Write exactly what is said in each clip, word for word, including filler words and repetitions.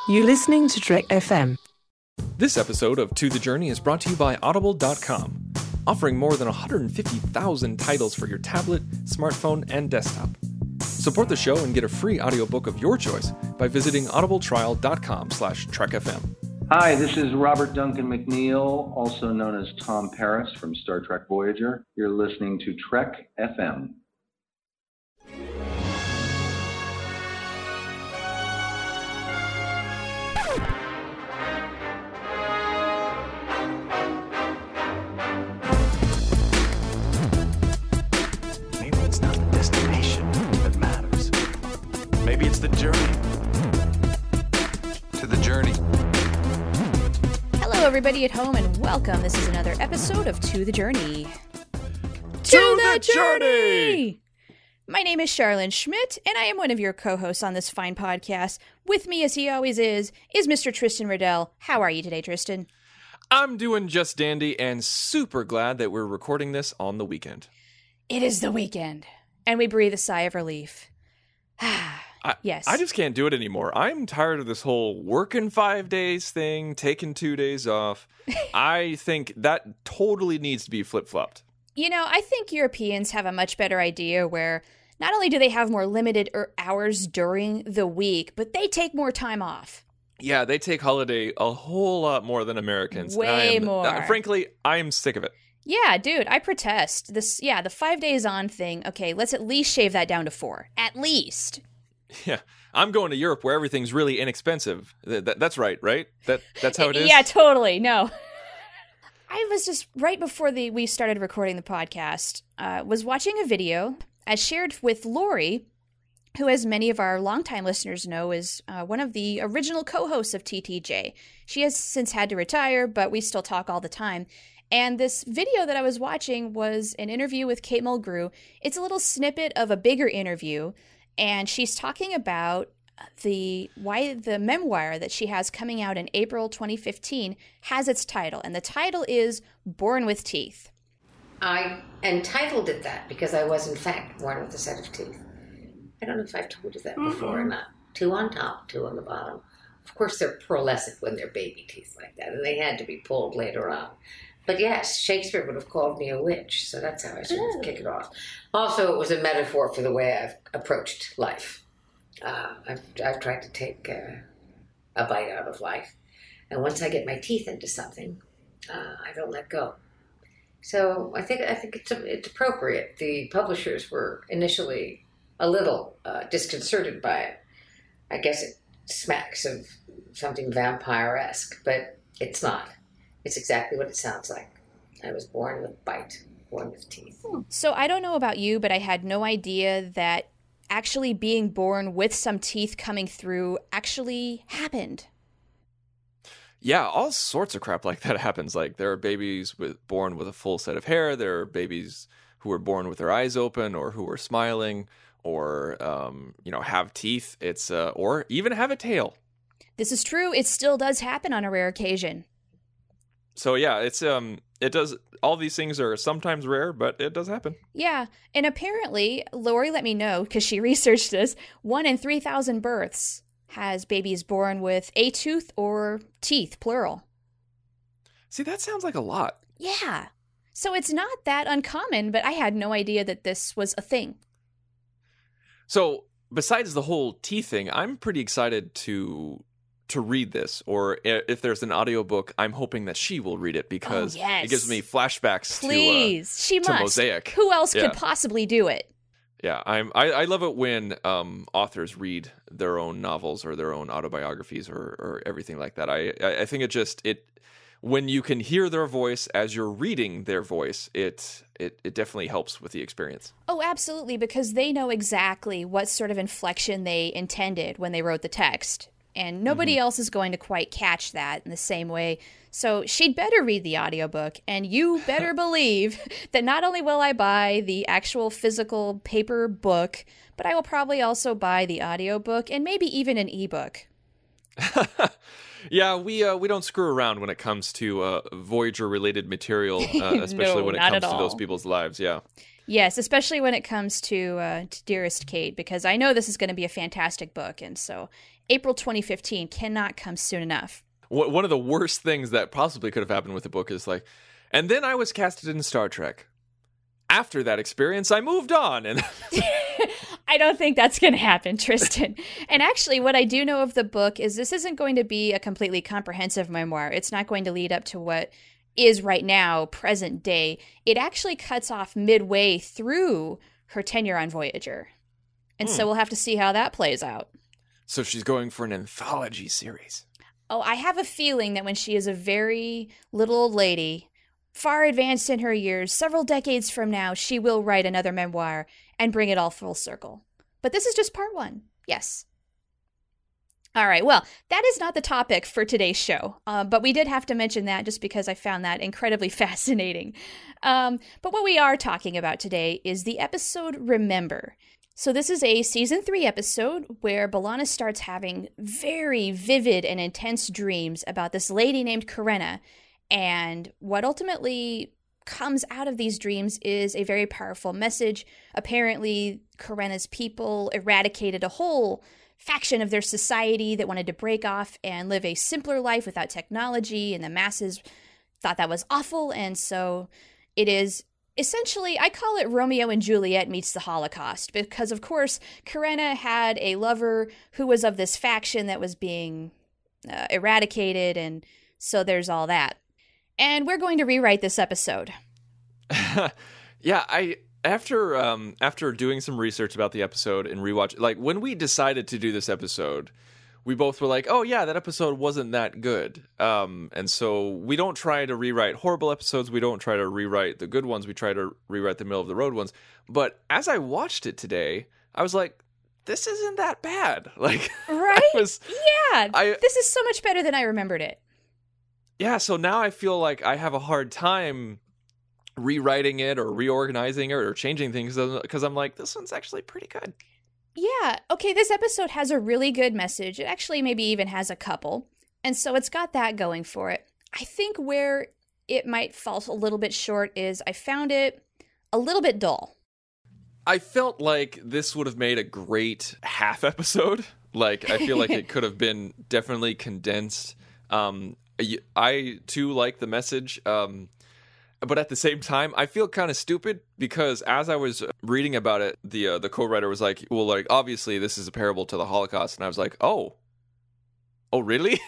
You're listening to Trek F M. This episode of To The Journey is brought to you by Audible dot com, offering more than one hundred fifty thousand titles for your tablet, smartphone, and desktop. Support the show and get a free audiobook of your choice by visiting audibletrial.com slash trekfm. Hi, this is Robert Duncan McNeil, also known as Tom Paris from Star Trek Voyager. You're listening to Trek F M. Maybe it's not the destination that matters. Maybe it's the journey. To the journey. Hello, everybody at home, and welcome. This is another episode of To the Journey. To, to the, the journey! journey! My name is Charlene Schmidt, and I am one of your co-hosts on this fine podcast. With me, as he always is, is Mister Tristan Riddell. How are you today, Tristan? I'm doing just dandy and super glad that we're recording this on the weekend. It is the weekend, and we breathe a sigh of relief. I, yes. I just can't do it anymore. I'm tired of this whole working five days thing, taking two days off. I think that totally needs to be flip-flopped. You know, I think Europeans have a much better idea where not only do they have more limited er- hours during the week, but they take more time off. Yeah, they take holiday a whole lot more than Americans. Way am, more. Uh, frankly, I'm sick of it. Yeah, dude, I protest. This, yeah, the five days on thing. Okay, let's at least shave that down to four. At least. Yeah, I'm going to Europe where everything's really inexpensive. Th- th- that's right, right? That That's how it is? Yeah, totally. No. I was just, right before the we started recording the podcast, uh, was watching a video as shared with Lori, who, as many of our longtime listeners know, is uh, one of the original co-hosts of T T J. She has since had to retire, but we still talk all the time. And this video that I was watching was an interview with Kate Mulgrew. It's a little snippet of a bigger interview, and she's talking about the why the memoir that she has coming out in April twenty fifteen has its title, and the title is Born with Teeth. I entitled it that because I was in fact born with a set of teeth. I don't know if I've told you that before mm-hmm. or not. Two on top, two on the bottom. Of course, they're pearlescent when they're baby teeth like that, and they had to be pulled later on. But yes, Shakespeare would have called me a witch, so that's how I should oh. kick it off. Also, it was a metaphor for the way I've approached life. Uh, I've, I've tried to take uh, a bite out of life, and once I get my teeth into something, uh, I don't let go. So I think I think it's it's appropriate. The publishers were initially a little uh, disconcerted by it. I guess it smacks of something vampire-esque, but it's not. It's exactly what it sounds like. I was born with bite, born with teeth. So I don't know about you, but I had no idea that actually being born with some teeth coming through actually happened. Yeah, all sorts of crap like that happens. Like there are babies with born with a full set of hair. There are babies who are born with their eyes open or who are smiling or, um, you know, have teeth. It's uh, or even have a tail. This is true. It still does happen on a rare occasion. So yeah, it's um, it does. All these things are sometimes rare, but it does happen. Yeah, and apparently, Lori let me know because she researched this. One in three thousand births has babies born with a tooth or teeth, plural. See, that sounds like a lot. Yeah, so it's not that uncommon, but I had no idea that this was a thing. So besides the whole teeth thing, I'm pretty excited to. to read this, or if there's an audiobook, I'm hoping that she will read it because oh, yes. it gives me flashbacks Please. to, uh, she to must. Mosaic. Who else yeah. could possibly do it? Yeah, I'm, I, I love it when um, authors read their own novels or their own autobiographies or, or everything like that. I, I think it just, it when you can hear their voice as you're reading their voice, it, it, it definitely helps with the experience. Oh, absolutely, because they know exactly what sort of inflection they intended when they wrote the text. And nobody mm-hmm. else is going to quite catch that in the same way. So she'd better read the audiobook, and you better believe that not only will I buy the actual physical paper book, but I will probably also buy the audiobook and maybe even an ebook. Yeah, we uh, we don't screw around when it comes to uh, Voyager-related material, uh, especially no, when it not comes at to all. those people's lives, yeah. Yes, especially when it comes to, uh, to Dearest Kate, because I know this is going to be a fantastic book, and so April twenty fifteen cannot come soon enough. One of the worst things that possibly could have happened with the book is like, and then I was casted in Star Trek. After that experience, I moved on. And I don't think that's going to happen, Tristan. And actually, what I do know of the book is this isn't going to be a completely comprehensive memoir. It's not going to lead up to what is right now, present day. It actually cuts off midway through her tenure on Voyager. And hmm. so we'll have to see how that plays out. So she's going for an anthology series. Oh, I have a feeling that when she is a very little old lady, far advanced in her years, several decades from now, she will write another memoir and bring it all full circle. But this is just part one. Yes. All right. Well, that is not the topic for today's show, uh, but we did have to mention that just because I found that incredibly fascinating. Um, but what we are talking about today is the episode Remember. So this is a season three episode where B'Elanna starts having very vivid and intense dreams about this lady named Krenna. And what ultimately comes out of these dreams is a very powerful message. Apparently, Krenna's people eradicated a whole faction of their society that wanted to break off and live a simpler life without technology, and the masses thought that was awful. And so it is essentially, I call it Romeo and Juliet meets the Holocaust, because of course Krenna had a lover who was of this faction that was being uh, eradicated, and so there's all that. And we're going to rewrite this episode. yeah, I after um, after doing some research about the episode and rewatch, like when we decided to do this episode, we both were like, oh yeah, that episode wasn't that good. Um, and so we don't try to rewrite horrible episodes. We don't try to rewrite the good ones. We try to rewrite the middle of the road ones. But as I watched it today, I was like, this isn't that bad. Like, right? I was, yeah. I, this is so much better than I remembered it. Yeah. So now I feel like I have a hard time rewriting it or reorganizing it or changing things because I'm like, this one's actually pretty good. Yeah, okay, this episode has a really good message. It actually maybe even has a couple. And so it's got that going for it. I think where it might fall a little bit short is I found it a little bit dull. I felt like this would have made a great half episode. Like, I feel like it could have been definitely condensed. Um, I, too, like the message. Um, But at the same time, I feel kind of stupid because as I was reading about it, the uh, the co-writer was like, well, like, obviously this is a parable to the Holocaust. And I was like, oh, oh, really?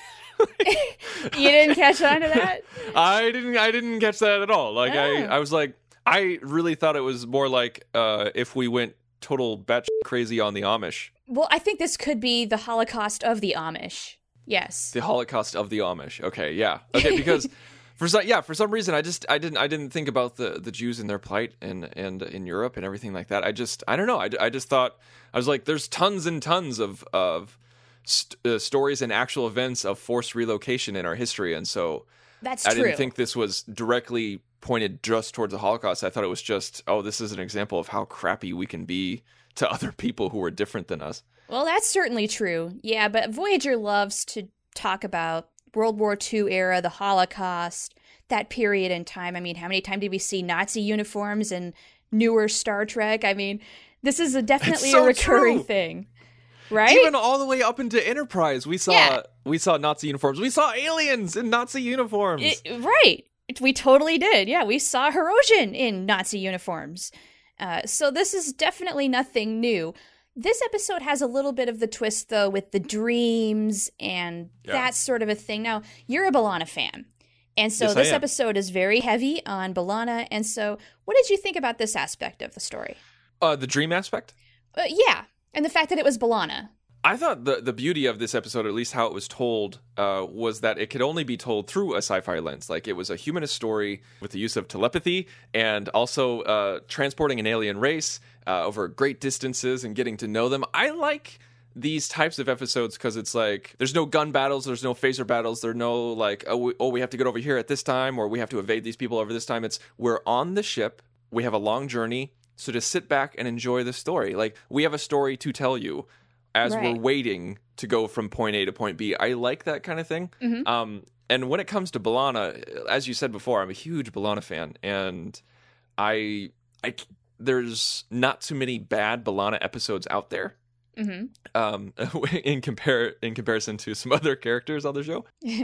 You didn't catch on to that? I didn't I didn't catch that at all. Like, oh. I, I was like, I really thought it was more like uh, if we went total batshit crazy on the Amish. Well, I think this could be the Holocaust of the Amish. Yes. The Holocaust of the Amish. Okay, yeah. Okay, because... For some, yeah, for some reason, I just I didn't I didn't think about the, the Jews and their plight and and in Europe and everything like that. I just I don't know. I, I just thought I was like, there's tons and tons of of st- uh, stories and actual events of forced relocation in our history, and so that's I true. didn't think this was directly pointed just towards the Holocaust. I thought it was just, oh, this is an example of how crappy we can be to other people who are different than us. Well, that's certainly true. Yeah, but Voyager loves to talk about World War Two era, the Holocaust, that period in time. I mean, how many times did we see Nazi uniforms in newer Star Trek? I mean, this is a definitely so a recurring true. thing, right? Even all the way up into Enterprise, we saw yeah. we saw Nazi uniforms. We saw aliens in Nazi uniforms. It, right. We totally did. Yeah, we saw Hirogen in Nazi uniforms. Uh, so this is definitely nothing new. This episode has a little bit of the twist, though, with the dreams and yeah. that sort of a thing. Now, you're a B'Elanna fan, and so yes, this episode is very heavy on B'Elanna. And so what did you think about this aspect of the story? Uh, the dream aspect? Uh, yeah, and the fact that it was B'Elanna. I thought the, the beauty of this episode, at least how it was told, uh, was that it could only be told through a sci-fi lens. Like, it was a humanist story with the use of telepathy and also uh, transporting an alien race uh, over great distances and getting to know them. I like these types of episodes because it's like, there's no gun battles, there's no phaser battles, there's no like, oh we, oh, we have to get over here at this time, or we have to evade these people over this time. It's, we're on the ship, we have a long journey, so just sit back and enjoy the story. Like, we have a story to tell you as right. we're waiting to go from point A to point B. I like that kind of thing. Mm-hmm. Um, and when it comes to B'Elanna, as you said before, I'm a huge B'Elanna fan, and I, I, there's not too many bad B'Elanna episodes out there. Mm-hmm. Um, in compare in comparison to some other characters on the show.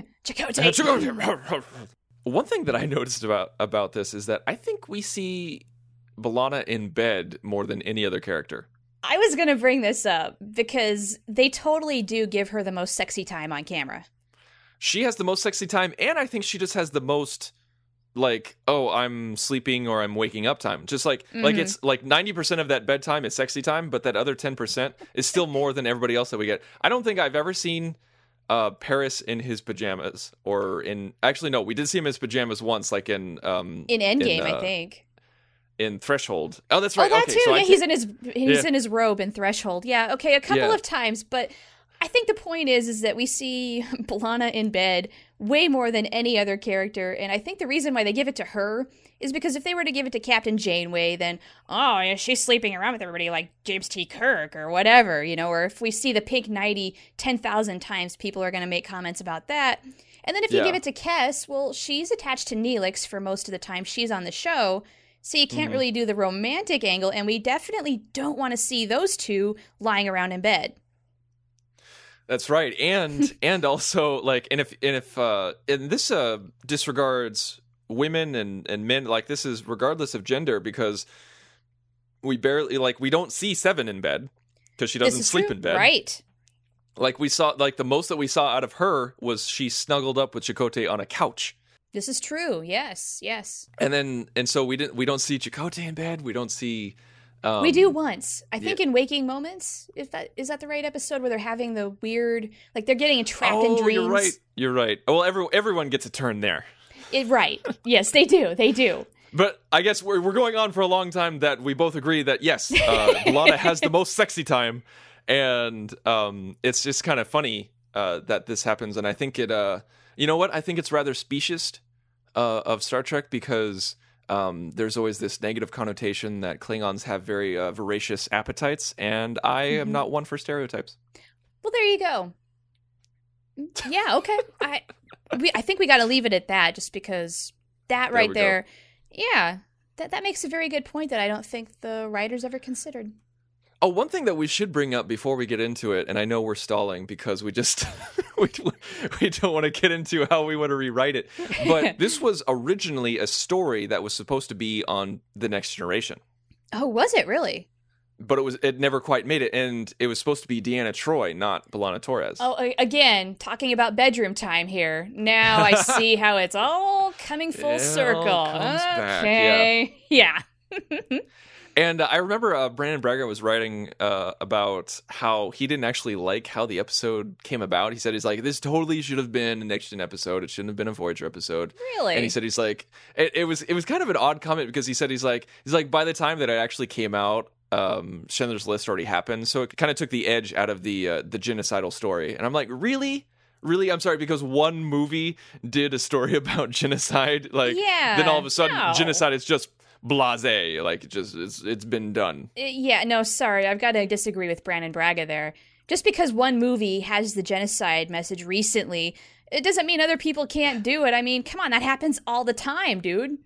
Chakotay. One thing that I noticed about about this is that I think we see B'Elanna in bed more than any other character. I was going to bring this up because they totally do give her the most sexy time on camera. She has the most sexy time, and I think she just has the most, like, oh, I'm sleeping or I'm waking up time. Just like, mm-hmm. like it's like ninety percent of that bedtime is sexy time, but that other ten percent is still more than everybody else that we get. I don't think I've ever seen uh, Paris in his pajamas, or in, actually, no, we did see him in his pajamas once, like in... Um, in Endgame, in, uh, I think. In Threshold. Oh, that's right. Oh, that okay, too. so yeah, can... he's in his he's yeah. in his robe in Threshold. Yeah, okay, a couple yeah. of times, but I think the point is is that we see B'Elanna in bed way more than any other character, and I think the reason why they give it to her is because if they were to give it to Captain Janeway, then, oh, yeah, she's sleeping around with everybody like James T. Kirk or whatever, you know, or if we see the pink nightie ten thousand times, people are going to make comments about that. And then if you yeah. give it to Kes, well, she's attached to Neelix for most of the time she's on the show, so you can't mm-hmm. really do the romantic angle, and we definitely don't want to see those two lying around in bed. That's right, and and also like, and if and if uh, and this uh, disregards women and, and men, like this is regardless of gender, because we barely like we don't see Seven in bed because she doesn't sleep true. in bed, right? Like we saw, like the most that we saw out of her was she snuggled up with Chakotay on a couch. This is true. Yes, yes. And then and so we didn't we don't see Chakotay in bed. We don't see. Um, we do once, I think, yeah. in Waking Moments. If that is that the right episode where they're having the weird, like they're getting trapped oh, in dreams. You're right. You're right. Well, every, everyone gets a turn there. It, right. Yes, they do. They do. But I guess we're we're going on for a long time that we both agree that yes, uh, B'Elanna has the most sexy time, and um, it's just kind of funny uh, that this happens. And I think it, uh, you know what? I think it's rather specious uh, of Star Trek because. Um, there's always this negative connotation that Klingons have very uh, voracious appetites, and I mm-hmm. am not one for stereotypes. Well, there you go. Yeah, okay. I we, I think we got to leave it at that, just because that there right we there, go. yeah, that that makes a very good point that I don't think the writers ever considered. Oh, one thing that we should bring up before we get into it, and I know we're stalling because we just we, we don't want to get into how we want to rewrite it, but this was originally a story that was supposed to be on The Next Generation. Oh, was it really? But it was it never quite made it, and it was supposed to be Deanna Troi, not B'Elanna Torres. Oh, again, talking about bedroom time here. Now I see how it's all coming full it circle. All comes Okay, back, yeah. yeah. And uh, I remember uh, Brandon Braga was writing uh, about how he didn't actually like how the episode came about. He said, he's like, this totally should have been a Next Gen episode. It shouldn't have been a Voyager episode. Really? And he said, he's like, it, it was it was kind of an odd comment because he said, he's like, he's like, by the time that it actually came out, um, Schindler's List already happened. So it kind of took the edge out of the uh, the genocidal story. And I'm like, really? Really? I'm sorry, because one movie did a story about genocide. Like, yeah, then all of a sudden, no. genocide is just blasé, like it just it's, it's been done. Yeah, no, sorry, I've got to disagree with Brandon Braga there. Just because one movie has the genocide message recently, it doesn't mean other people can't do it. I mean, come on, that happens all the time, dude.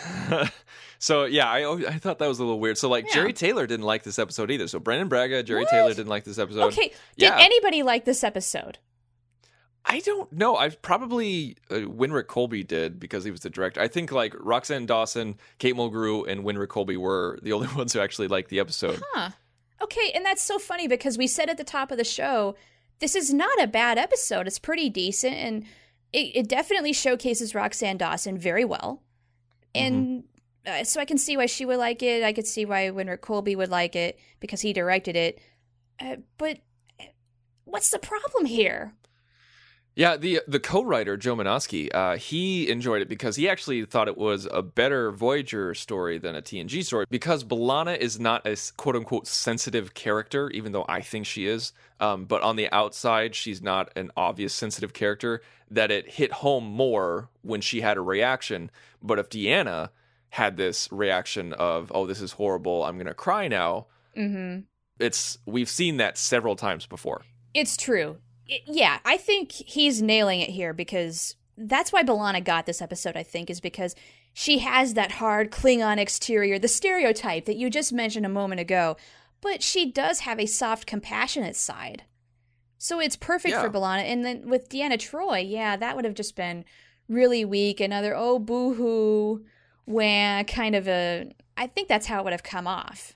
So yeah, I I thought that was a little weird. So like yeah. Jerry Taylor didn't like this episode either. So Brandon Braga, Jerry what? Taylor didn't like this episode. Okay, did yeah. anybody like this episode? I don't know. I probably uh, Winrick Colby did because he was the director. I think like Roxanne Dawson, Kate Mulgrew, and Winrick Colby were the only ones who actually liked the episode. Huh. Okay, and that's so funny because we said at the top of the show, this is not a bad episode. It's pretty decent, and it, it definitely showcases Roxanne Dawson very well. And mm-hmm. uh, so I can see why she would like it. I could see why Winrick Colby would like it because he directed it. Uh, but what's the problem here? Yeah, the the co-writer, Joe Menosky, uh, he enjoyed it because he actually thought it was a better Voyager story than a T N G story. Because B'Elanna is not a quote-unquote sensitive character, even though I think she is. Um, but on the outside, she's not an obvious sensitive character, that it hit home more when she had a reaction. But if Deanna had this reaction of, oh, this is horrible, I'm going to cry now, mm-hmm. it's we've seen that several times before. It's true. Yeah, I think he's nailing it here because that's why B'Elanna got this episode, I think, is because she has that hard Klingon exterior, the stereotype that you just mentioned a moment ago, but she does have a soft, compassionate side. So it's perfect Yeah. for B'Elanna. And then with Deanna Troi, yeah, that would have just been really weak. Another, oh, boo-hoo, wah, kind of a... I think that's how it would have come off.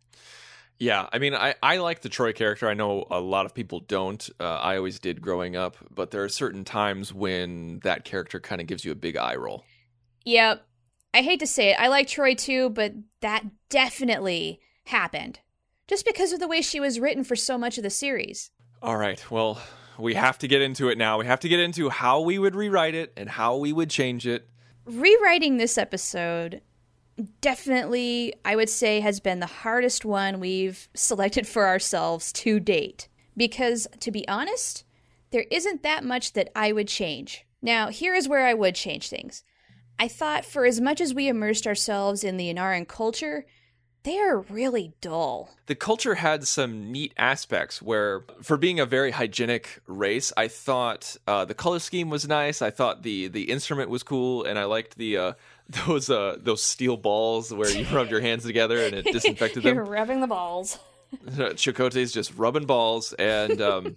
Yeah, I mean, I, I like the Troy character. I know a lot of people don't. Uh, I always did growing up. But there are certain times when that character kind of gives you a big eye roll. Yep. I hate to say it. I like Troy too, but that definitely happened. Just because of the way she was written for so much of the series. All right, well, we have to get into it now. We have to get into how we would rewrite it and how we would change it. Rewriting this episode definitely, I would say, has been the hardest one we've selected for ourselves to date. Because, to be honest, there isn't that much that I would change. Now, here is where I would change things. I thought for as much as we immersed ourselves in the Yanaran culture, they are really dull. The culture had some neat aspects where, for being a very hygienic race, I thought uh, the color scheme was nice. I thought the the instrument was cool, and I liked the uh, those uh, those steel balls where you rubbed your hands together and it disinfected them. You're rubbing the balls. Chakotay's just rubbing balls, and um,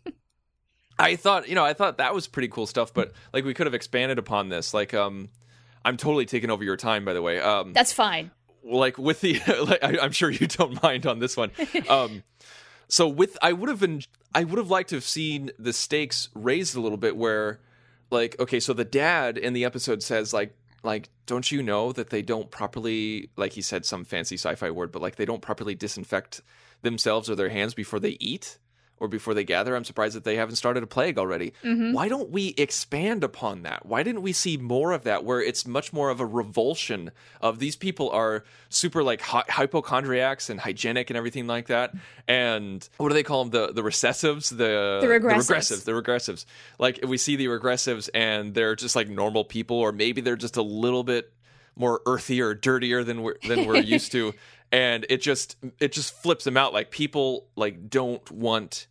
I thought, you know, I thought that was pretty cool stuff. But like, we could have expanded upon this. Like, um, I'm totally taking over your time, by the way. Um, That's fine. Like with the, like, I, I'm sure you don't mind on this one. Um, so with, I would have been, I would have liked to have seen the stakes raised a little bit. Where, like, okay, so the dad in the episode says, like, like, don't you know that they don't properly, like he said some fancy sci-fi word, but like they don't properly disinfect themselves or their hands before they eat or before they gather. I'm surprised that they haven't started a plague already. Mm-hmm. Why don't we expand upon that? Why didn't we see more of that, where it's much more of a revulsion of these people are super like hy- hypochondriacs and hygienic and everything like that. And what do they call them? The the recessives, the, The regressives. the regressives, the regressives. Like we see the regressives and they're just like normal people, or maybe they're just a little bit more earthy or dirtier than we're than we're used to. And it just it just flips them out. Like people like don't want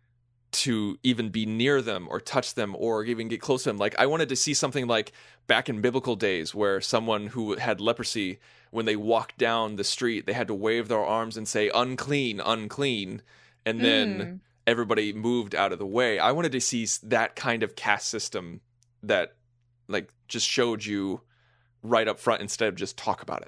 to even be near them or touch them or even get close to them. Like I wanted to see something like back in biblical days where someone who had leprosy, when they walked down the street, they had to wave their arms and say unclean, unclean, and then Mm. everybody moved out of the way. I wanted to see that kind of caste system that like just showed you right up front instead of just talk about it.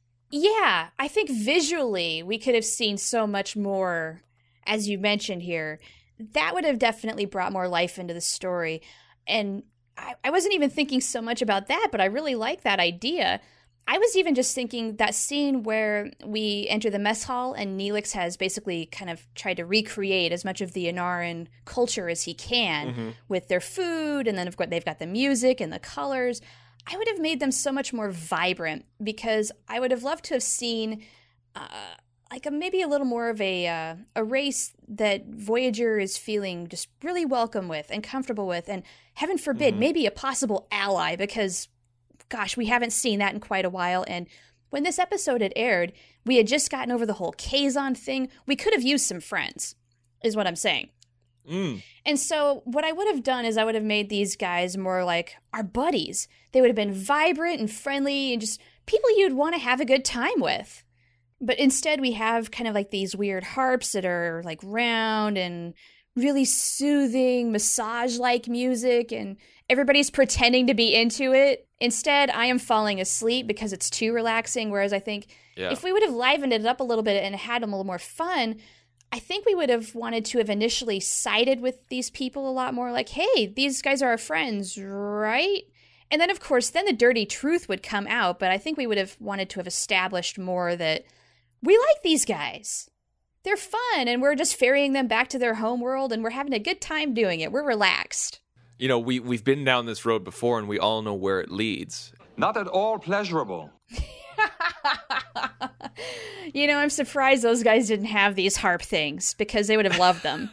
Yeah, I think visually we could have seen so much more, as you mentioned here. That would have definitely brought more life into the story. And I, I wasn't even thinking so much about that, but I really like that idea. I was even just thinking that scene where we enter the mess hall and Neelix has basically kind of tried to recreate as much of the Yanaran culture as he can Mm-hmm. with their food, and then of course they've got the music and the colors. I would have made them so much more vibrant because I would have loved to have seen uh, like a, maybe a little more of a uh, a race that Voyager is feeling just really welcome with and comfortable with, and heaven forbid, Mhm. maybe a possible ally because, gosh, we haven't seen that in quite a while. And when this episode had aired, we had just gotten over the whole Kazon thing. We could have used some friends, is what I'm saying. Mm. And so what I would have done is I would have made these guys more like our buddies. They would have been vibrant and friendly and just people you'd want to have a good time with. But instead we have kind of like these weird harps that are like round and really soothing, massage-like music, and everybody's pretending to be into it. Instead, I am falling asleep because it's too relaxing, whereas I think Yeah. if we would have livened it up a little bit and had them a little more fun, I think we would have wanted to have initially sided with these people a lot more, like, hey, these guys are our friends, right? And then, of course, then the dirty truth would come out, but I think we would have wanted to have established more that we like these guys. They're fun, and we're just ferrying them back to their home world, and we're having a good time doing it. We're relaxed. You know, we, we've been down this road before and we all know where it leads. Not at all pleasurable. You know, I'm surprised those guys didn't have these harp things because they would have loved them.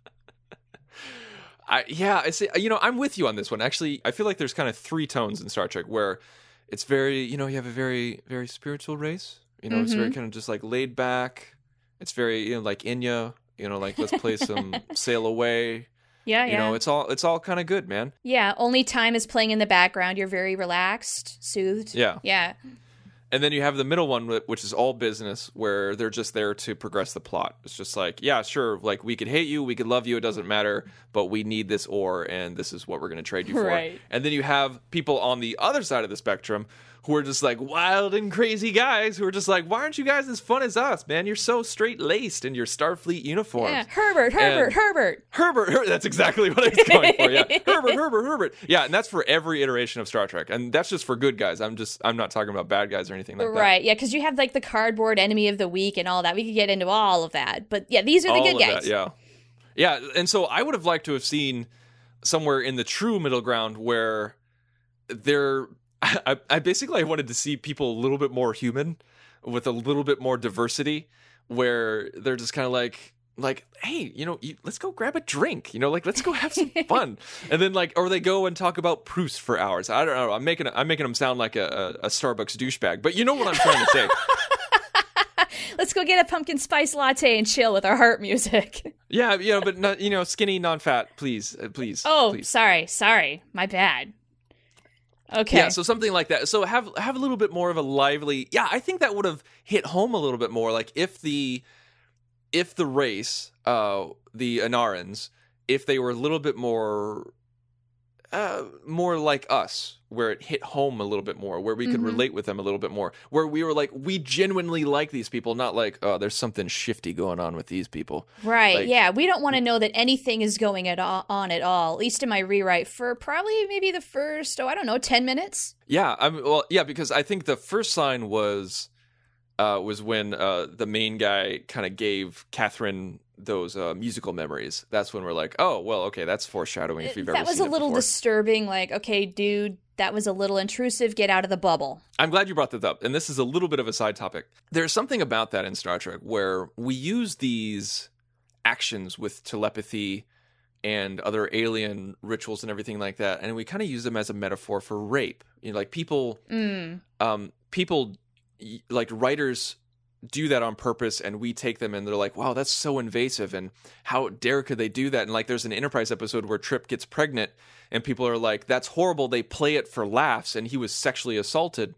I, yeah, I see. You know, I'm with you on this one. Actually, I feel like there's kind of three tones in Star Trek where it's very, you know, you have a very, very spiritual race. You know, it's very kind of just like laid back. It's very, you know, like Inya, you know, like let's play some Sail Away. Yeah, you yeah. know, it's all it's all kind of good, man. Yeah, only time is playing in the background. You're very relaxed, soothed. Yeah. Yeah. And then you have the middle one, which is all business, where they're just there to progress the plot. It's just like, yeah, sure, like we could hate you, we could love you, it doesn't matter, but we need this ore, and this is what we're going to trade you for. Right. And then you have people on the other side of the spectrum who are just like wild and crazy guys who are just like, why aren't you guys as fun as us, man? You're so straight-laced in your Starfleet uniforms. Yeah, Herbert, Herbert, And- Herbert. Herbert, Her- that's exactly what I was going for. Yeah, Herbert, Herbert, Herbert. Yeah, and that's for every iteration of Star Trek, and that's just for good guys. I'm just, I'm not talking about bad guys or anything like that. Right, yeah, because you have like the cardboard enemy of the week and all that. We could get into all of that. But yeah, these are the All good of guys. that, yeah, yeah. And so I would have liked to have seen somewhere in the true middle ground where they're. I, I basically I wanted to see people a little bit more human, with a little bit more diversity, where they're just kind of like. Like, hey, you know, you, let's go grab a drink. You know, like let's go have some fun, and then like, or they go and talk about Proust for hours. I don't know. I'm making I'm making them sound like a, a, a Starbucks douchebag, but you know what I'm trying to say. Let's go get a pumpkin spice latte and chill with our heart music. Yeah, you know, but not, you know, skinny, non-fat, please, uh, please. Oh, please. sorry, sorry, my bad. Okay. Yeah, so something like that. So have have a little bit more of a lively. Yeah, I think that would have hit home a little bit more. Like if the if the race, uh, the Anarans, if they were a little bit more, uh, more like us, where it hit home a little bit more, where we could Mhm. relate with them a little bit more, where we were like, we genuinely like these people, not like, oh, there's something shifty going on with these people. Right, Like- yeah. We don't want to know that anything is going at all, on at all, at least in my rewrite, for probably maybe the first, oh, I don't know, ten minutes? Yeah, I mean, well, yeah, because I think the first sign was uh, was when uh, the main guy kind of gave Catherine those uh, musical memories. That's when we're like, oh, well, okay, that's foreshadowing if you've ever That was seen a it little before. disturbing, like, okay, dude, that was a little intrusive, get out of the bubble. I'm glad you brought that up, and this is a little bit of a side topic. There's something about that in Star Trek where we use these actions with telepathy and other alien rituals and everything like that, and we kind of use them as a metaphor for rape. You know, like people, Mm. um, people, y- like writers do that on purpose, and we take them and they're like, wow, that's so invasive, and how dare could they do that? And like there's an Enterprise episode where Trip gets pregnant and people are like, that's horrible, they play it for laughs, and he was sexually assaulted.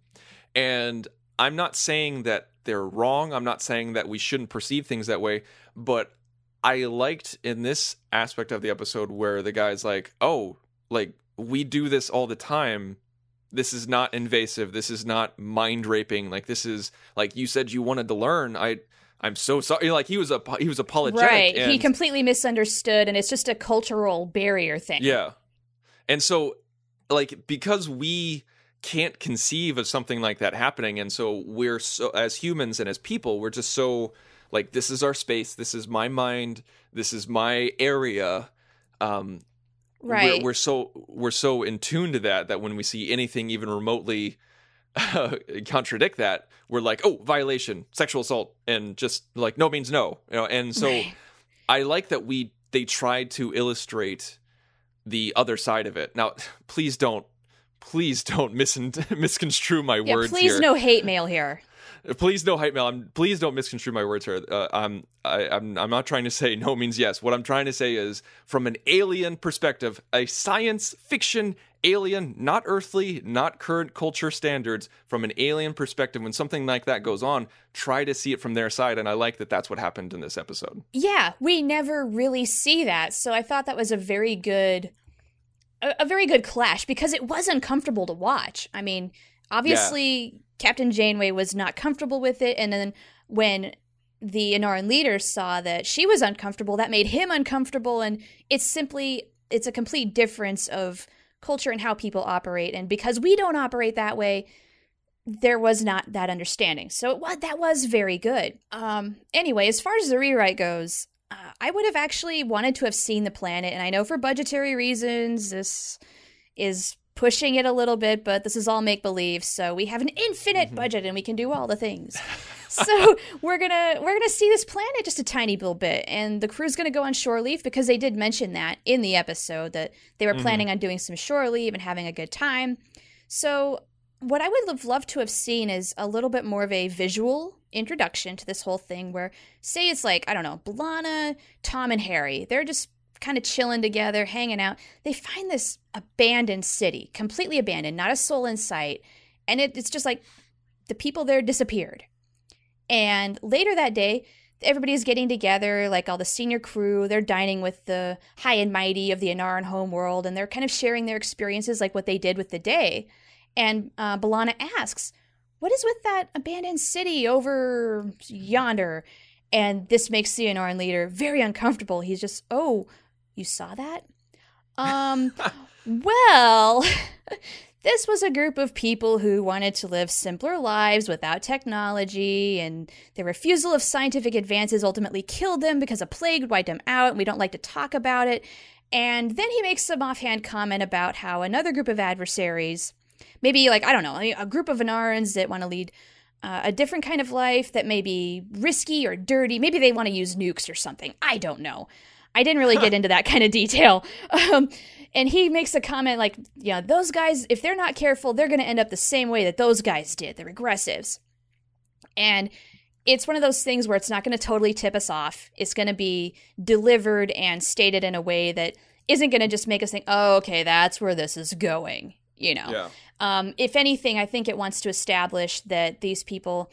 And I'm not saying that they're wrong, I'm not saying that we shouldn't perceive things that way, but I liked in this aspect of the episode where the guy's like, oh, like we do this all the time. This is not invasive. This is not mind raping. Like this is like you said you wanted to learn. I I'm so sorry. Like he was a he was apologetic. Right, and, he completely misunderstood, and it's just a cultural barrier thing. Yeah, and so like because we can't conceive of something like that happening, and so we're so as humans and as people, we're just so like this is our space. This is my mind. This is my area. Um, Right. We're, we're so we're so in tune to that that when we see anything even remotely uh, contradict that, we're like, oh, violation, sexual assault, and just like no means no, you know. And so Right. I like that we they tried to illustrate the other side of it. Now, please don't, please don't mis- misconstrue my Yeah, words please here. no hate mail here. Please no hate mail. I'm, please don't misconstrue my words here. Uh, I'm, I, I'm, I'm not trying to say no means yes. What I'm trying to say is, from an alien perspective, a science fiction alien, not earthly, not current culture standards, from an alien perspective, when something like that goes on, try to see it from their side. And I like that that's what happened in this episode. Yeah, we never really see that, so I thought that was a very good, a, a very good clash, because it was uncomfortable to watch. I mean, obviously, Captain Janeway was not comfortable with it, and then when the Anaran leaders saw that she was uncomfortable, that made him uncomfortable, and it's simply, it's a complete difference of culture and how people operate, and because we don't operate that way, there was not that understanding. So it was, that was very good. Um, anyway, as far as the rewrite goes, uh, I would have actually wanted to have seen the planet, and I know for budgetary reasons, this is pushing it a little bit, but this is all make-believe, so we have an infinite Mm-hmm. budget and we can do all the things. So we're gonna we're gonna see this planet just a tiny little bit, and the crew's gonna go on shore leave, because they did mention that in the episode that they were Mm-hmm. planning on doing some shore leave and having a good time. So what I would have loved to have seen is a little bit more of a visual introduction to this whole thing, where say it's like, I don't know, B'Elanna, Tom, and Harry, they're just kind of chilling together, hanging out. They find this abandoned city, completely abandoned, not a soul in sight. And it, it's just like the people there disappeared. And later that day, everybody's getting together, like all the senior crew. They're dining with the high and mighty of the Anaran homeworld, and they're kind of sharing their experiences, like what they did with the day. And uh, B'Elanna asks, what is with that abandoned city over yonder? And this makes the Anaran leader very uncomfortable. He's just, oh, you saw that? Um, well... This was a group of people who wanted to live simpler lives without technology, and their refusal of scientific advances ultimately killed them because a plague wiped them out, and we don't like to talk about it. And then he makes some offhand comment about how another group of adversaries, maybe like, I don't know, a group of Anarans that want to lead uh, a different kind of life that may be risky or dirty. Maybe they want to use nukes or something. I don't know. I didn't really get into that kind of detail. Um, And he makes a comment like, yeah, those guys, if they're not careful, they're going to end up the same way that those guys did, the regressives. And it's one of those things where it's not going to totally tip us off. It's going to be delivered and stated in a way that isn't going to just make us think, oh, okay, that's where this is going, you know. Yeah. Um, if anything, I think it wants to establish that these people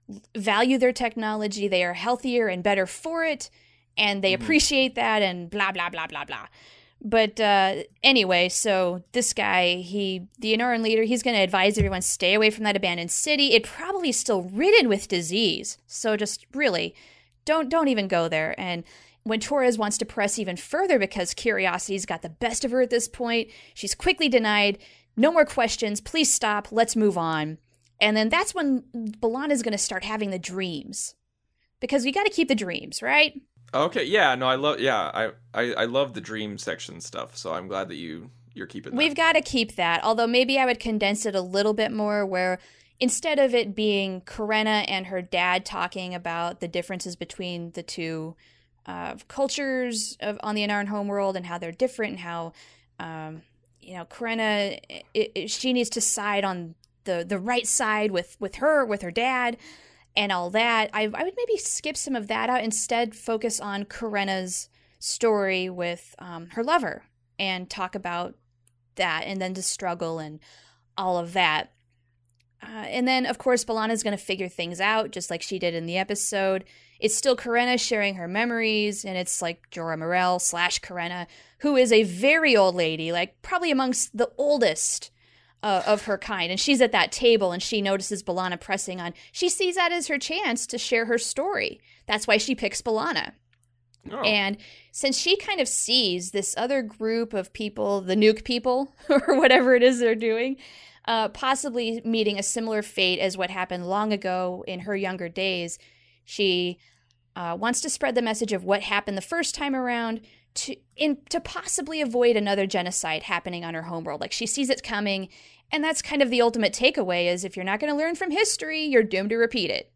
value their technology, they are healthier and better for it, and they mm-hmm. appreciate that, and blah, blah, blah, blah, blah. But uh, anyway, so this guy, he, the Anaran leader, he's going to advise everyone stay away from that abandoned city. It probably is still ridden with disease. So just really, don't don't even go there. And when Torres wants to press even further because curiosity's got the best of her at this point, she's quickly denied. No more questions. Please stop. Let's move on. And then that's when B'Elanna is going to start having the dreams. Because we got to keep the dreams, right? Okay, yeah, no, I love, yeah, I, I, I love the dream section stuff, so I'm glad that you, you're keeping that. We've got to keep that, although maybe I would condense it a little bit more where instead of it being Karenna and her dad talking about the differences between the two uh, cultures of, on the Anaran homeworld and how they're different and how, um, you know, Karenna, it, it, she needs to side on the, the right side with, with her, with her dad, and all that, I, I would maybe skip some of that out. Instead, focus on Karenna's story with um, her lover and talk about that, and then the struggle and all of that. Uh, and then, of course, B'Elanna is going to figure things out, just like she did in the episode. It's still Karenna sharing her memories, and it's like Jorah Morell slash Karenna, who is a very old lady, like probably amongst the oldest Uh, of her kind, and she's at that table and she notices B'Elanna pressing on. She sees that as her chance to share her story. That's why she picks B'Elanna. Oh. And since she kind of sees this other group of people, the nuke people, or whatever it is they're doing, uh, possibly meeting a similar fate as what happened long ago in her younger days, she uh, wants to spread the message of what happened the first time around to in to possibly avoid another genocide happening on her homeworld. Like, she sees it coming, and that's kind of the ultimate takeaway, is if you're not going to learn from history, you're doomed to repeat it.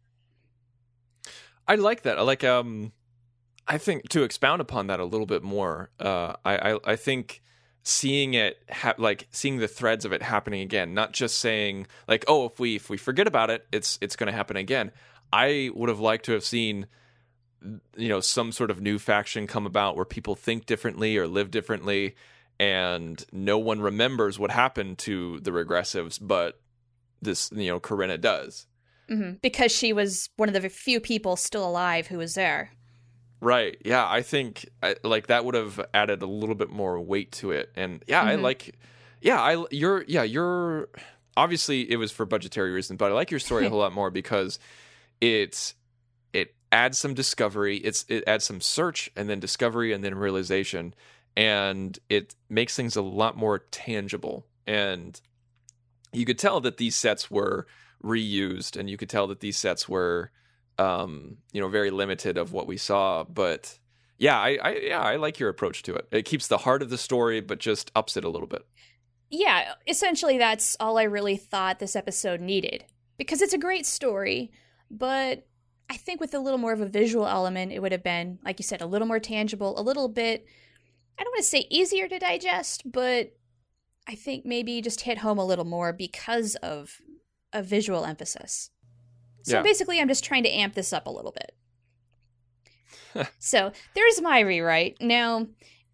I like that. I like, um, I think to expound upon that a little bit more, uh, I, I, I think seeing it, ha- like seeing the threads of it happening again, not just saying like, oh, if we, if we forget about it, it's, it's going to happen again. I would have liked to have seen, you know, some sort of new faction come about where people think differently or live differently, and no one remembers what happened to the regressives, but this, you know, Karenna does. Mm-hmm. Because she was one of the few people still alive who was there. Right. Yeah, I think I, like that would have added a little bit more weight to it. And yeah, mm-hmm. I like, yeah, I, you're, yeah, you're, obviously it was for budgetary reasons, but I like your story a whole lot more because it's, it adds some discovery. It's, it adds some search and then discovery and then realization. And it makes things a lot more tangible. And you could tell that these sets were reused, and you could tell that these sets were, um, you know, very limited of what we saw. But yeah, I, I, yeah, I like your approach to it. It keeps the heart of the story, but just ups it a little bit. Yeah, essentially that's all I really thought this episode needed. Because it's a great story, but I think with a little more of a visual element, it would have been, like you said, a little more tangible, a little bit, I don't want to say easier to digest, but I think maybe just hit home a little more because of a visual emphasis. So yeah. Basically, I'm just trying to amp this up a little bit. So there's my rewrite. Now,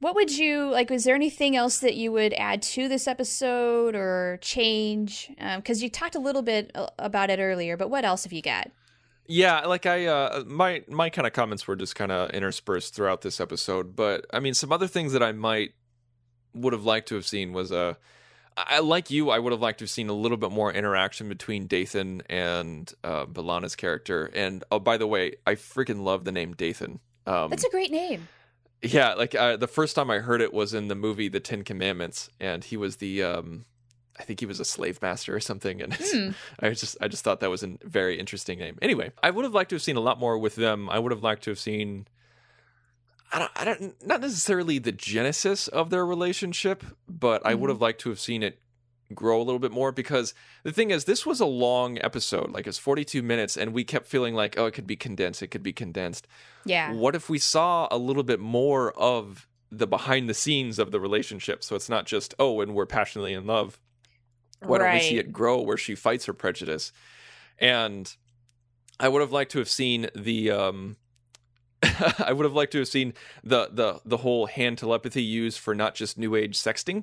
What would you, like, is there anything else that you would add to this episode or change? Because um, you talked a little bit about it earlier, but what else have you got? Yeah, like I, uh, my my kind of comments were just kind of interspersed throughout this episode. But, I mean, some other things that I might would have liked to have seen was, uh, I like you, I would have liked to have seen a little bit more interaction between Dathan and uh, B'Elanna's character. And, oh, by the way, I freaking love the name Dathan. Um, That's a great name. Yeah, like uh, the first time I heard it was in the movie The Ten Commandments, and he was the, um, I think he was a slave master or something, and mm. I just, I just thought that was a very interesting name. Anyway, I would have liked to have seen a lot more with them. I would have liked to have seen, I don't, I don't, not necessarily the genesis of their relationship, but mm-hmm. I would have liked to have seen it grow a little bit more, because the thing is, this was a long episode, like it's forty-two minutes, and we kept feeling like, oh, it could be condensed, it could be condensed. Yeah. What if we saw a little bit more of the behind the scenes of the relationship? So it's not just, oh, and we're passionately in love. Why right. don't we see it grow where she fights her prejudice? And I would have liked to have seen the um I would have liked to have seen the the the whole hand telepathy used for not just new age sexting.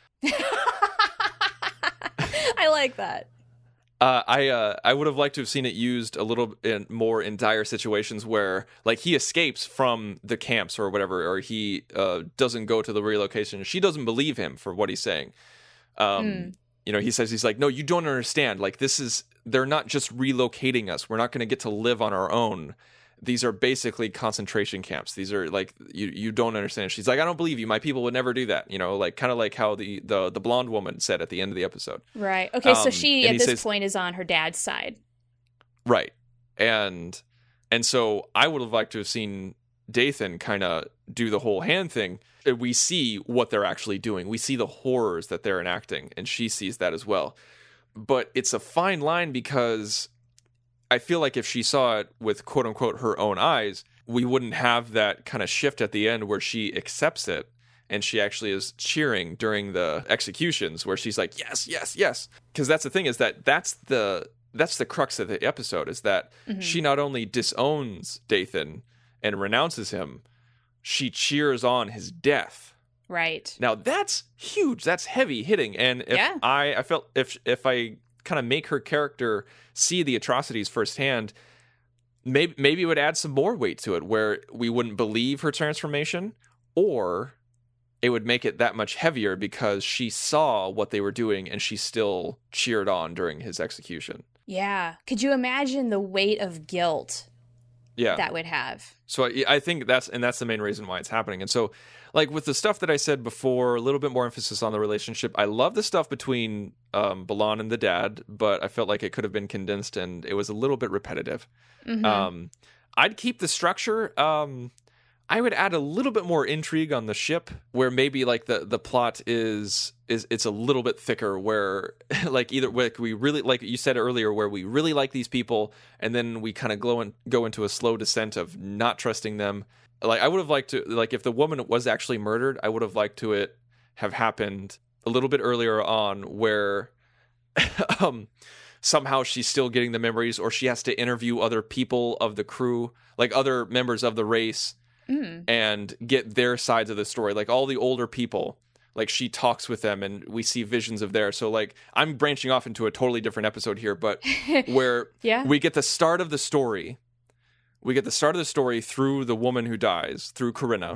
I like that. Uh, I uh, I would have liked to have seen it used a little in, more in dire situations where, like, he escapes from the camps or whatever, or he uh, doesn't go to the relocation. She doesn't believe him for what he's saying. Um, mm. You know, he says, he's like, no, you don't understand. Like, this is, they're not just relocating us. We're not going to get to live on our own. These are basically concentration camps. These are like, you you don't understand. She's like, I don't believe you. My people would never do that. You know, like kind of like how the, the, the blonde woman said at the end of the episode. Right. Okay. Um, so she, at this says, point, is on her dad's side. Right. And, and so I would have liked to have seen Dathan kind of do the whole hand thing. We see what they're actually doing. We see the horrors that they're enacting, and she sees that as well. But it's a fine line, because I feel like if she saw it with quote unquote her own eyes, we wouldn't have that kind of shift at the end where she accepts it and she actually is cheering during the executions, where she's like, yes, yes, yes. Because that's the thing, is that that's the that's the crux of the episode, is that mm-hmm. she not only disowns Dathan and renounces him, she cheers on his death. Right. Now that's huge. That's heavy hitting. And if yeah. I, I felt if if I kind of make her character see the atrocities firsthand, maybe maybe it would add some more weight to it, where we wouldn't believe her transformation, or it would make it that much heavier because she saw what they were doing and she still cheered on during his execution. Yeah. Could you imagine the weight of guilt yeah. that would have? So I, I think that's, and that's the main reason why it's happening. And so, like with the stuff that I said before, a little bit more emphasis on the relationship. I love the stuff between um, B'Elanna and the dad, but I felt like it could have been condensed and it was a little bit repetitive. Mm-hmm. Um, I'd keep the structure. Um, I would add a little bit more intrigue on the ship, where maybe like the, the plot is is it's a little bit thicker, where like either like we really, like you said earlier, where we really like these people and then we kind of go in, go into a slow descent of not trusting them. Like I would have liked to, like if the woman was actually murdered, I would have liked to it have happened a little bit earlier on, where um somehow she's still getting the memories, or she has to interview other people of the crew, like other members of the race. Mm. And get their sides of the story, like all the older people, like she talks with them and we see visions of theirs. So like I'm branching off into a totally different episode here, but where yeah. we get the start of the story, we get the start of the story through the woman who dies, through Corinna.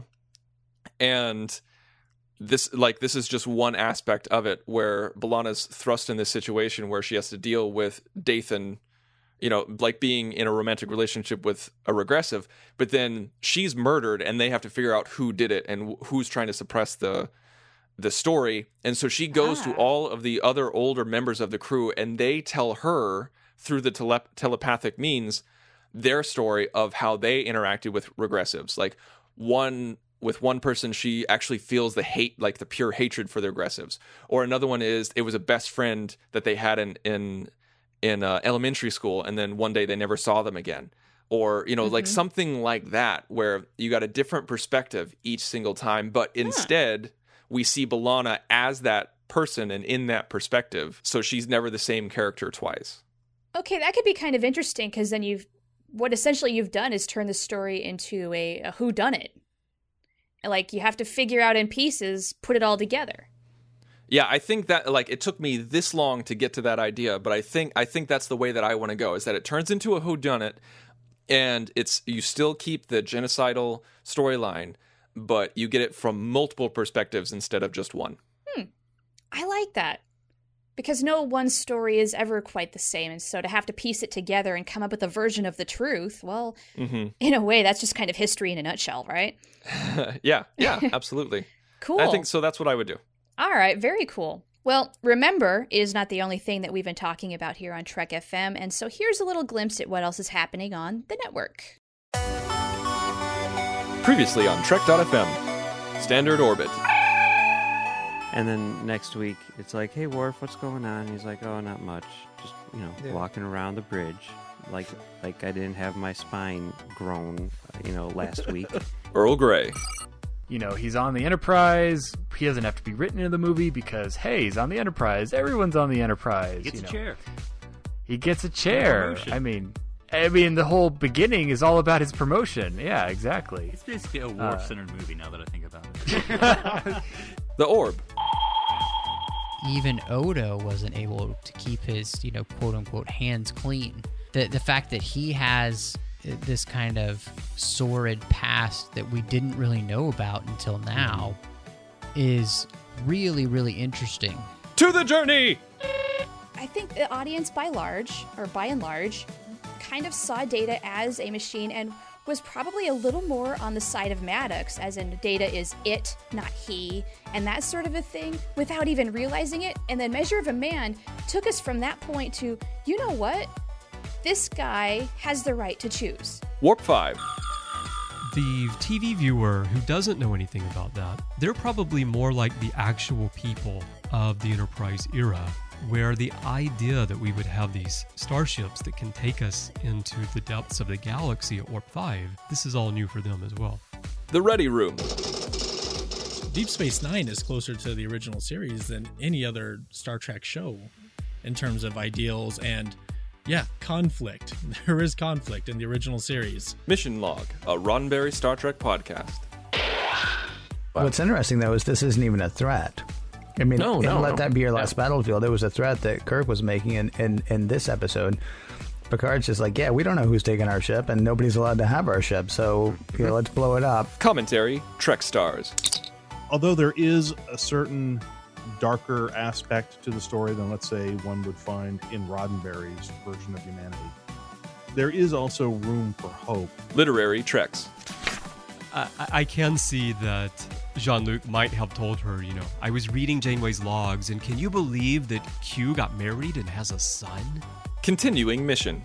And this, like, this is just one aspect of it, where B'Elanna's thrust in this situation where she has to deal with Dathan, you know, like being in a romantic relationship with a regressive, but then she's murdered and they have to figure out who did it and who's trying to suppress the the story. And so she goes ah. to all of the other older members of the crew, and they tell her through the tele- telepathic means their story of how they interacted with regressives. Like one with one person, she actually feels the hate, like the pure hatred for the regressives. Or another one is it was a best friend that they had in in in uh, elementary school, and then one day they never saw them again. Or, you know, mm-hmm. like something like that, where you got a different perspective each single time, but instead yeah. we see B'Elanna as that person and in that perspective, so she's never the same character twice. Okay, that could be kind of interesting, because then you've, what essentially you've done is turn the story into a, a whodunit. Like, you have to figure out in pieces, put it all together. Yeah, I think that, like, it took me this long to get to that idea, but I think I think that's the way that I want to go, is that it turns into a whodunit, and it's you still keep the genocidal storyline, but you get it from multiple perspectives instead of just one. Hmm. I like that. Because no one story is ever quite the same, and so to have to piece it together and come up with a version of the truth, well, mm-hmm. in a way, that's just kind of history in a nutshell, right? yeah, yeah, absolutely. Cool. I think so. That's what I would do. All right, very cool. Well, remember is not the only thing that we've been talking about here on Trek F M, and so here's a little glimpse at what else is happening on the network. Previously on Trek dot F M, Standard Orbit. And then next week, it's like, hey, Worf, what's going on? And he's like, oh, not much. Just, you know, yeah. walking around the bridge. Like like I didn't have my spine grown, you know, last week. Earl Grey. You know, he's on the Enterprise. He doesn't have to be written into the movie because, hey, he's on the Enterprise. Everyone's on the Enterprise. He gets you know. a chair. He gets a chair. I mean, I mean, the whole beginning is all about his promotion. Yeah, exactly. It's basically a Worf-centered uh, movie now that I think about it. The Orb. Even Odo wasn't able to keep his, you know, quote-unquote hands clean. The the fact that he has this kind of sordid past that we didn't really know about until now is really, really interesting. To the journey! I think the audience by large, or by and large, kind of saw Data as a machine and was probably a little more on the side of Maddox, as in Data is it, not he, and that sort of a thing, without even realizing it. And then Measure of a Man took us from that point to, you know what? This guy has the right to choose. Warp five. The T V viewer who doesn't know anything about that, they're probably more like the actual people of the Enterprise era, where the idea that we would have these starships that can take us into the depths of the galaxy at Warp five, this is all new for them as well. The Ready Room. Deep Space Nine is closer to the original series than any other Star Trek show in terms of ideals and, yeah, conflict. There is conflict in the original series. Mission Log, a Roddenberry Star Trek podcast. What's interesting, though, is this isn't even a threat. I mean, no, no, let no. that be your last no. battlefield. It was a threat that Kirk was making in, in, in this episode. Picard's just like, yeah, we don't know who's taking our ship, and nobody's allowed to have our ship, so you know, let's blow it up. Commentary, Trek Stars. Although there is a certain darker aspect to the story than, let's say, one would find in Roddenberry's version of humanity, there is also room for hope. Literary Treks. I, I can see that Jean-Luc might have told her, you know, I was reading Janeway's logs, and can you believe that Q got married and has a son? Continuing mission.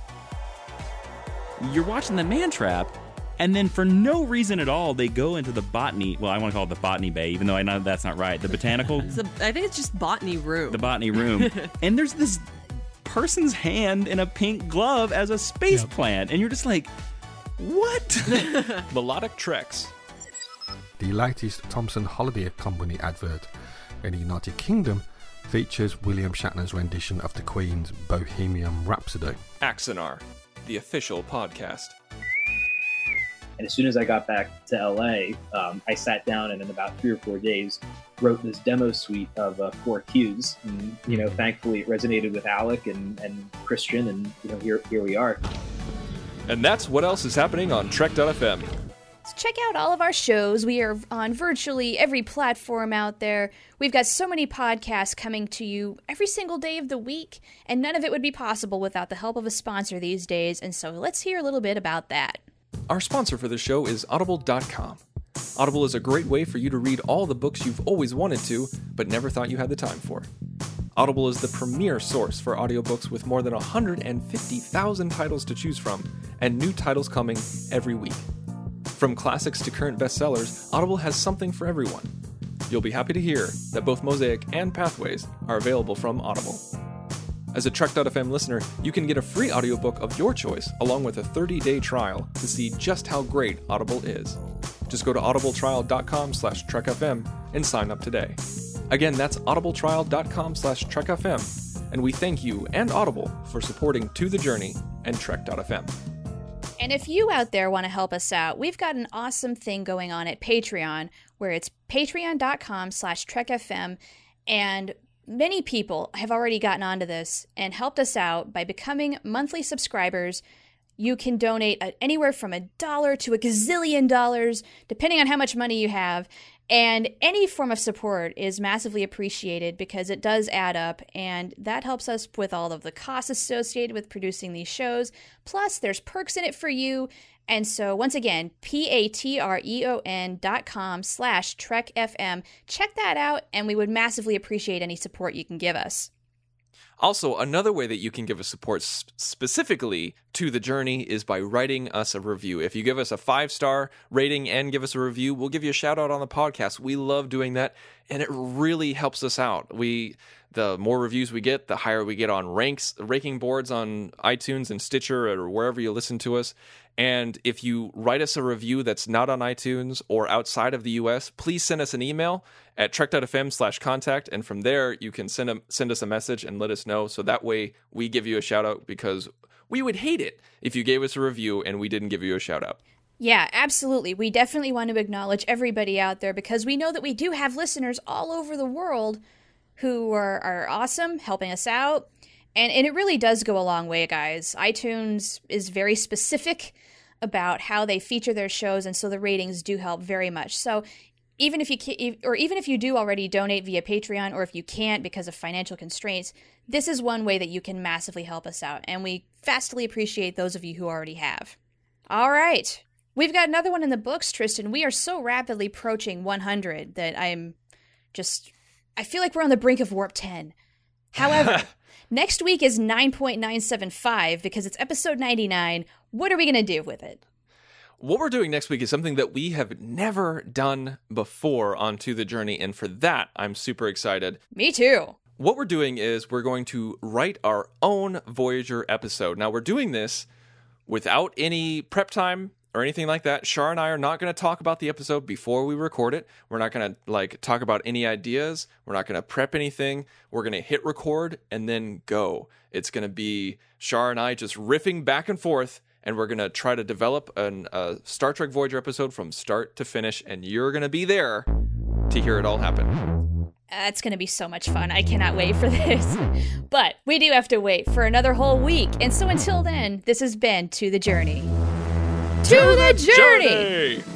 You're watching the Man Trap, and then for no reason at all, they go into the botany. Well, I want to call it the botany bay, even though I know that's not right. The botanical. It's a, I think it's just botany room. The botany room. And there's this person's hand in a pink glove as a space yep. plant, and you're just like, what? Melodic Treks. The latest Thomson Holiday Company advert in the United Kingdom features William Shatner's rendition of the Queen's Bohemian Rhapsody. Axanar, the official podcast. And as soon as I got back to L A, um, I sat down and in about three or four days wrote this demo suite of uh, four cues. And, you know, thankfully it resonated with Alec and, and Christian, and, you know, here, here we are. And that's what else is happening on Trek dot F M. So check out all of our shows. We are on virtually every platform out there. We've got so many podcasts coming to you every single day of the week, and none of it would be possible without the help of a sponsor these days, and so let's hear a little bit about that. Our sponsor for the show is Audible dot com. Audible is a great way for you to read all the books you've always wanted to, but never thought you had the time for. Audible is the premier source for audiobooks with more than one hundred fifty thousand titles to choose from, and new titles coming every week. From classics to current bestsellers, Audible has something for everyone. You'll be happy to hear that both Mosaic and Pathways are available from Audible. As a Trek dot F M listener, you can get a free audiobook of your choice along with a thirty-day trial to see just how great Audible is. Just go to audibletrial.com slash trekfm and sign up today. Again, that's audibletrial.com slash trekfm, and we thank you and Audible for supporting To The Journey and Trek dot F M. And if you out there want to help us out, we've got an awesome thing going on at Patreon, where it's patreon.com slash trekfm, and many people have already gotten onto this and helped us out by becoming monthly subscribers. You can donate anywhere from a dollar to a gazillion dollars, depending on how much money you have. And any form of support is massively appreciated because it does add up, and that helps us with all of the costs associated with producing these shows. Plus, there's perks in it for you. And so, once again, P-A-T-R-E-O-N dot com slash Trek F M. Check that out, and we would massively appreciate any support you can give us. Also, another way that you can give us support sp- specifically to The Journey is by writing us a review. If you give us a five-star rating and give us a review, we'll give you a shout-out on the podcast. We love doing that, and it really helps us out. We, the more reviews we get, the higher we get on ranks, ranking boards on iTunes and Stitcher or wherever you listen to us. And if you write us a review that's not on iTunes or outside of the U S, please send us an email at trek.fm slash contact. And from there, you can send a, send us a message and let us know. So that way we give you a shout out, because we would hate it if you gave us a review and we didn't give you a shout out. Yeah, absolutely. We definitely want to acknowledge everybody out there, because we know that we do have listeners all over the world who are, are awesome, helping us out. And, and it really does go a long way, guys. iTunes is very specific about how they feature their shows, and so the ratings do help very much. So even if you can, or even if you do already donate via Patreon, or if you can't because of financial constraints, this is one way that you can massively help us out, and we vastly appreciate those of you who already have. All right. We've got another one in the books, Tristan. We are so rapidly approaching one hundred that I'm just, I feel like we're on the brink of Warp ten. However, next week is nine point nine seven five because it's episode ninety-nine. What are we going to do with it? What we're doing next week is something that we have never done before on To The Journey, and for that, I'm super excited. Me too. What we're doing is we're going to write our own Voyager episode. Now, we're doing this without any prep time or anything like that. Shar and I are not going to talk about the episode before we record it. We're not going to like talk about any ideas. We're not going to prep anything. We're going to hit record and then go. It's going to be Shar and I just riffing back and forth, and we're going to try to develop an, a Star Trek Voyager episode from start to finish, and you're going to be there to hear it all happen. That's going to be so much fun. I cannot wait for this. But we do have to wait for another whole week. And so until then, this has been To The Journey. To, to the, the journey! journey!